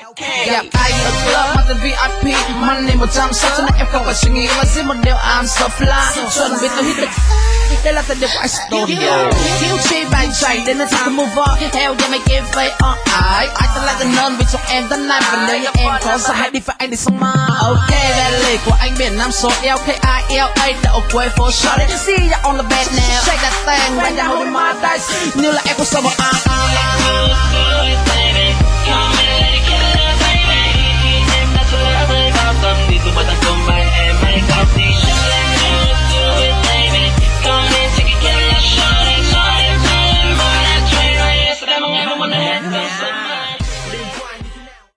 Yeah, I a club, mà tên VIP, money 160 cho nên em không phải suy nghĩ mà riêng một điều I'm so fly. Chuẩn bị tôi hit the đây là tên điều của Estonia. Thiếu chi bài chạy đến nơi ta move on. Hell yeah, make it fake on ai tên là tên nơn vì trong em tên này và nếu như em có sao hãy đi phải anh đi sống mà. Ok, Valley của anh biển Nam số LKILA đậu quê phố shorty. See ya on the bed now. Shake that thing, right down with my dice. Như là em có sao mà